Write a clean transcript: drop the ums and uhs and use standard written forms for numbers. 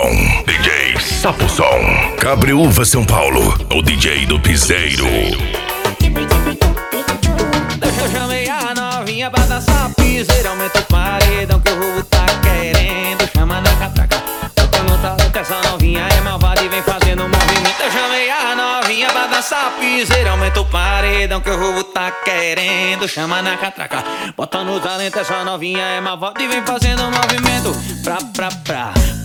Som, DJ Sapo Som, Cabreúva, São Paulo, o DJ do Piseiro. Eu chamei a novinha pra dançar piseiro, aumenta o paredão que o roubo tá querendo. Chama na catraca, bota no talento, essa novinha é malvada e vem fazendo movimento. Eu chamei a novinha pra dançar piseiro, aumenta o paredão que o roubo tá querendo. Chama na catraca, bota no talento, essa novinha é malvada e vem fazendo movimento.